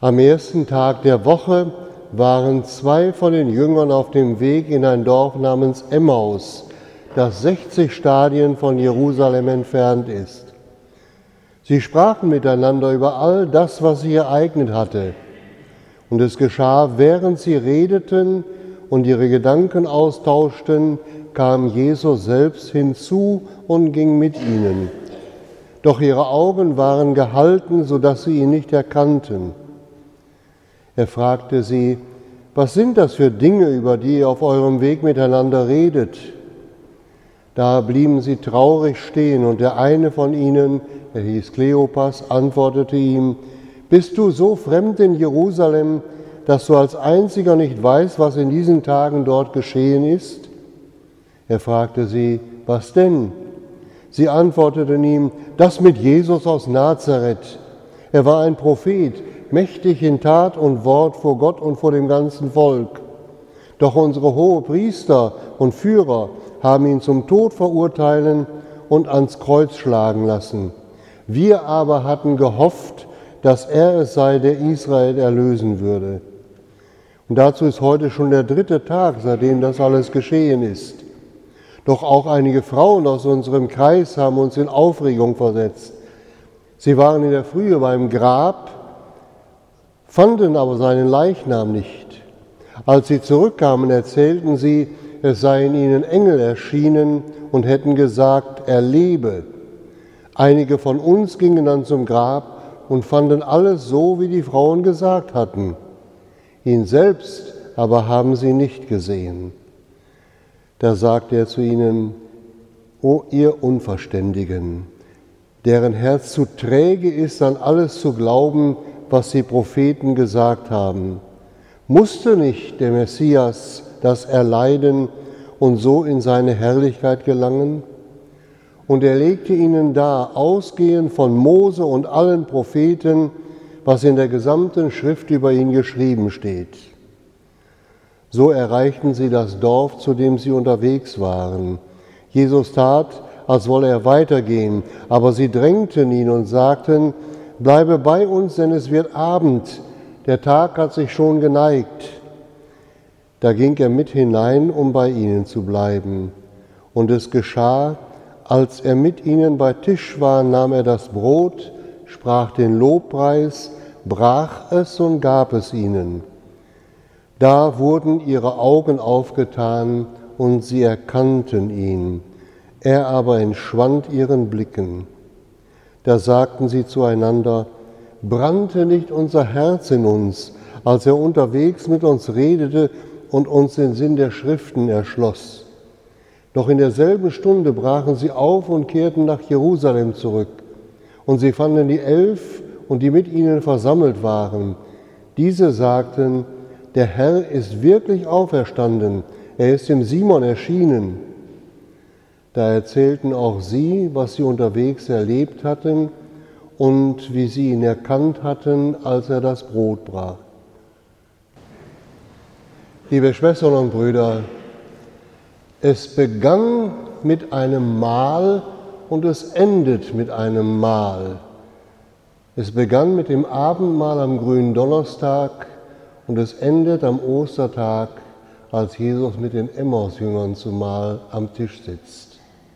Am ersten Tag der Woche waren 2 von den Jüngern auf dem Weg in ein Dorf namens Emmaus, das 60 Stadien von Jerusalem entfernt ist. Sie sprachen miteinander über all das, was sich ereignet hatte. Und es geschah, während sie redeten und ihre Gedanken austauschten, kam Jesus selbst hinzu und ging mit ihnen. Doch ihre Augen waren gehalten, sodass sie ihn nicht erkannten. Er fragte sie: Was sind das für Dinge, über die ihr auf eurem Weg miteinander redet? Da blieben sie traurig stehen, und der eine von ihnen, er hieß Kleopas, antwortete ihm: Bist du so fremd in Jerusalem, dass du als einziger nicht weißt, was in diesen Tagen dort geschehen ist? Er fragte sie: Was denn? Sie antworteten ihm: Das mit Jesus aus Nazareth. Er war ein Prophet, mächtig in Tat und Wort vor Gott und vor dem ganzen Volk. Doch unsere Hohepriester und Führer haben ihn zum Tod verurteilen und ans Kreuz schlagen lassen. Wir aber hatten gehofft, dass er es sei, der Israel erlösen würde. Und dazu ist heute schon der 3. Tag, seitdem das alles geschehen ist. Doch auch einige Frauen aus unserem Kreis haben uns in Aufregung versetzt. Sie waren in der Frühe beim Grab, fanden aber seinen Leichnam nicht. Als sie zurückkamen, erzählten sie, es seien ihnen Engel erschienen und hätten gesagt, er lebe. Einige von uns gingen dann zum Grab und fanden alles so, wie die Frauen gesagt hatten. Ihn selbst aber haben sie nicht gesehen. Da sagte er zu ihnen: O ihr Unverständigen, deren Herz zu träge ist, an alles zu glauben, was die Propheten gesagt haben. Musste nicht der Messias das erleiden und so in seine Herrlichkeit gelangen? Und er legte ihnen dar, ausgehend von Mose und allen Propheten, was in der gesamten Schrift über ihn geschrieben steht. So erreichten sie das Dorf, zu dem sie unterwegs waren. Jesus tat, als wolle er weitergehen, aber sie drängten ihn und sagten: Bleibe bei uns, denn es wird Abend, der Tag hat sich schon geneigt. Da ging er mit hinein, um bei ihnen zu bleiben. Und es geschah, als er mit ihnen bei Tisch war, nahm er das Brot, sprach den Lobpreis, brach es und gab es ihnen. Da wurden ihre Augen aufgetan und sie erkannten ihn. Er aber entschwand ihren Blicken. Da sagten sie zueinander: Brannte nicht unser Herz in uns, als er unterwegs mit uns redete und uns den Sinn der Schriften erschloss? Doch in derselben Stunde brachen sie auf und kehrten nach Jerusalem zurück. Und sie fanden die 11 und die mit ihnen versammelt waren. Diese sagten: Der Herr ist wirklich auferstanden, er ist dem Simon erschienen. Da erzählten auch sie, was sie unterwegs erlebt hatten und wie sie ihn erkannt hatten, als er das Brot brach. Liebe Schwestern und Brüder, es begann mit einem Mahl und es endet mit einem Mahl. Es begann mit dem Abendmahl am Gründonnerstag und es endet am Ostertag, als Jesus mit den Emmaus-Jüngern zumal am Tisch sitzt.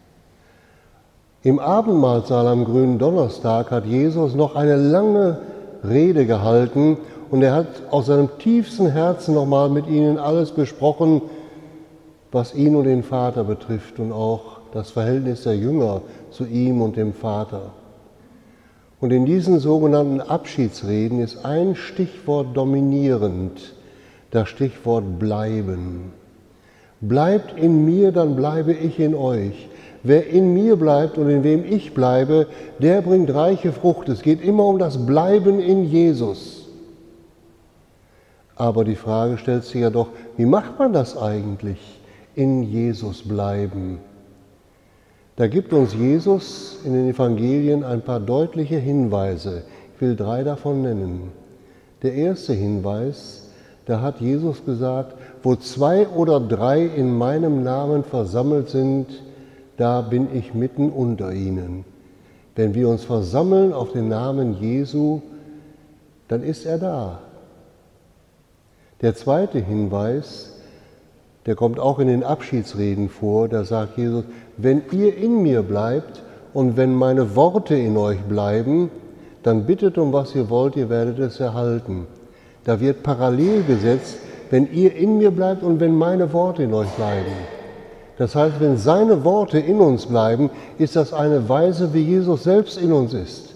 Im Abendmahlsaal am Gründonnerstag hat Jesus noch eine lange Rede gehalten und er hat aus seinem tiefsten Herzen nochmal mit ihnen alles besprochen, was ihn und den Vater betrifft und auch das Verhältnis der Jünger zu ihm und dem Vater. Und in diesen sogenannten Abschiedsreden ist ein Stichwort dominierend, das Stichwort bleiben. Bleibt in mir, dann bleibe ich in euch. Wer in mir bleibt und in wem ich bleibe, der bringt reiche Frucht. Es geht immer um das Bleiben in Jesus. Aber die Frage stellt sich ja doch, wie macht man das eigentlich, in Jesus bleiben? Da gibt uns Jesus in den Evangelien ein paar deutliche Hinweise. Ich will 3 davon nennen. Der erste Hinweis, da hat Jesus gesagt: Wo 2 oder 3 in meinem Namen versammelt sind, da bin ich mitten unter ihnen. Wenn wir uns versammeln auf den Namen Jesu, dann ist er da. Der zweite Hinweis, der kommt auch in den Abschiedsreden vor, da sagt Jesus, wenn ihr in mir bleibt und wenn meine Worte in euch bleiben, dann bittet um was ihr wollt, ihr werdet es erhalten. Da wird parallel gesetzt, wenn ihr in mir bleibt und wenn meine Worte in euch bleiben. Das heißt, wenn seine Worte in uns bleiben, ist das eine Weise, wie Jesus selbst in uns ist.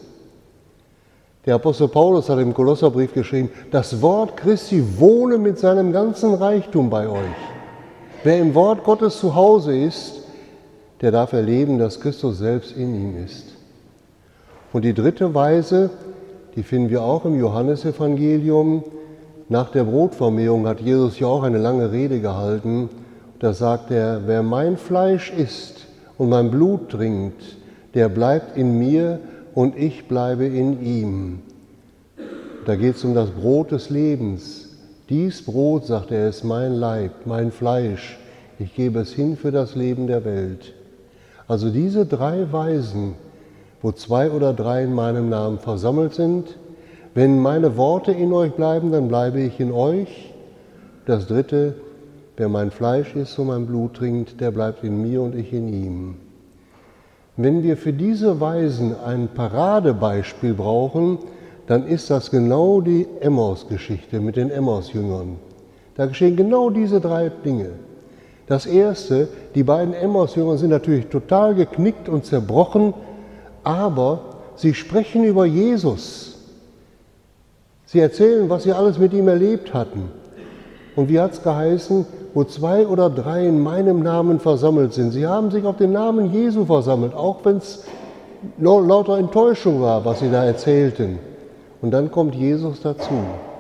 Der Apostel Paulus hat im Kolosserbrief geschrieben, das Wort Christi wohne mit seinem ganzen Reichtum bei euch. Wer im Wort Gottes zu Hause ist, der darf erleben, dass Christus selbst in ihm ist. Und die dritte Weise, die finden wir auch im Johannesevangelium. Nach der Brotvermehrung hat Jesus ja auch eine lange Rede gehalten. Da sagt er, wer mein Fleisch isst und mein Blut trinkt, der bleibt in mir und ich bleibe in ihm. Da geht es um das Brot des Lebens. Dies Brot, sagt er, ist mein Leib, mein Fleisch. Ich gebe es hin für das Leben der Welt. Also diese drei Weisen, wo 2 oder 3 in meinem Namen versammelt sind, wenn meine Worte in euch bleiben, dann bleibe ich in euch. Das dritte, wer mein Fleisch isst und mein Blut trinkt, der bleibt in mir und ich in ihm. Wenn wir für diese Weisen ein Paradebeispiel brauchen, dann ist das genau die Emmaus-Geschichte mit den Emmaus-Jüngern. Da geschehen genau diese 3 Dinge. Das erste, die beiden Emmaus-Jünger sind natürlich total geknickt und zerbrochen, aber sie sprechen über Jesus. Sie erzählen, was sie alles mit ihm erlebt hatten. Und wie hat es geheißen, wo 2 oder 3 in meinem Namen versammelt sind. Sie haben sich auf den Namen Jesu versammelt, auch wenn es lauter Enttäuschung war, was sie da erzählten. Und dann kommt Jesus dazu.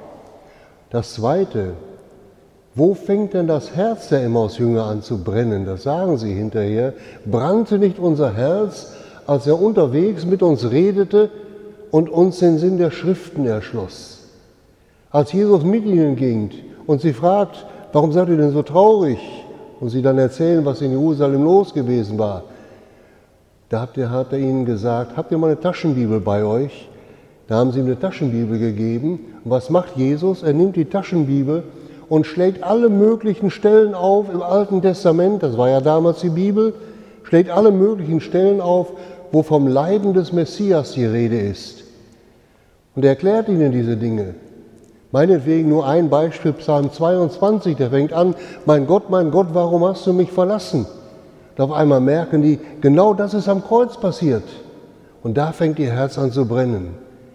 Das Zweite, wo fängt denn das Herz der Emmaus-Jünger an zu brennen? Das sagen sie hinterher. Brannte nicht unser Herz, als er unterwegs mit uns redete und uns den Sinn der Schriften erschloss? Als Jesus mit ihnen ging und sie fragt, warum seid ihr denn so traurig? Und sie dann erzählen, was in Jerusalem los gewesen war. Da hat er ihnen gesagt, habt ihr mal eine Taschenbibel bei euch? Da haben sie ihm eine Taschenbibel gegeben. Und was macht Jesus? Er nimmt die Taschenbibel und schlägt alle möglichen Stellen auf im Alten Testament, das war ja damals die Bibel, schlägt alle möglichen Stellen auf, wo vom Leiden des Messias die Rede ist. Und er erklärt ihnen diese Dinge. Meinetwegen nur ein Beispiel, Psalm 22, der fängt an, mein Gott, warum hast du mich verlassen? Und auf einmal merken die, genau das ist am Kreuz passiert. Und da fängt ihr Herz an zu brennen.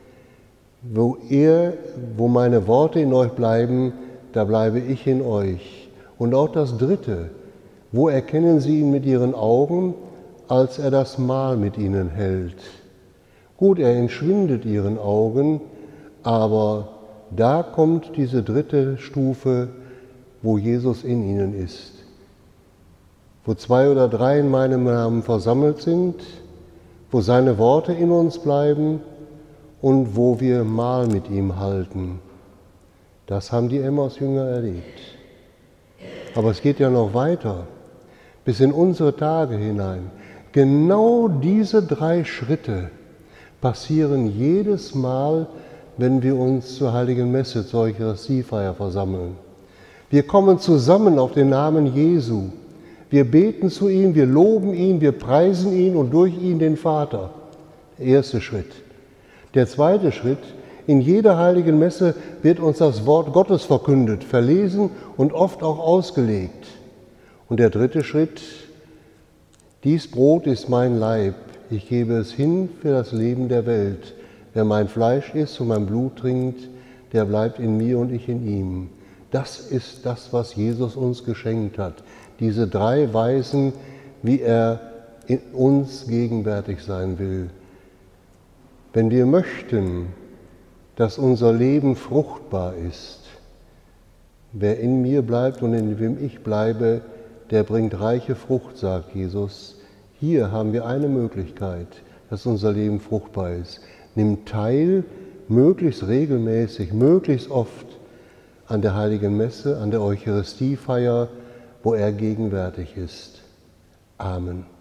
Wo meine Worte in euch bleiben, da bleibe ich in euch. Und auch das Dritte, wo erkennen sie ihn mit ihren Augen, als er das Mahl mit ihnen hält? Gut, er entschwindet ihren Augen, aber da kommt diese dritte Stufe, wo Jesus in ihnen ist. Wo 2 oder 3 in meinem Namen versammelt sind, wo seine Worte in uns bleiben und wo wir Mahl mit ihm halten. Das haben die Emmaus-Jünger erlebt. Aber es geht ja noch weiter, bis in unsere Tage hinein. Genau diese 3 Schritte passieren jedes Mal, wenn wir uns zur Heiligen Messe, zur Eucharistiefeier versammeln. Wir kommen zusammen auf den Namen Jesu. Wir beten zu ihm, wir loben ihn, wir preisen ihn und durch ihn den Vater. Der erste Schritt. Der zweite Schritt, in jeder Heiligen Messe wird uns das Wort Gottes verkündet, verlesen und oft auch ausgelegt. Und der dritte Schritt, dies Brot ist mein Leib, ich gebe es hin für das Leben der Welt. Wer mein Fleisch isst und mein Blut trinkt, der bleibt in mir und ich in ihm. Das ist das, was Jesus uns geschenkt hat. Diese 3 Weisen, wie er in uns gegenwärtig sein will. Wenn wir möchten, dass unser Leben fruchtbar ist, wer in mir bleibt und in wem ich bleibe, der bringt reiche Frucht, sagt Jesus. Hier haben wir eine Möglichkeit, dass unser Leben fruchtbar ist. Nimm teil, möglichst regelmäßig, möglichst oft an der Heiligen Messe, an der Eucharistiefeier, wo er gegenwärtig ist. Amen.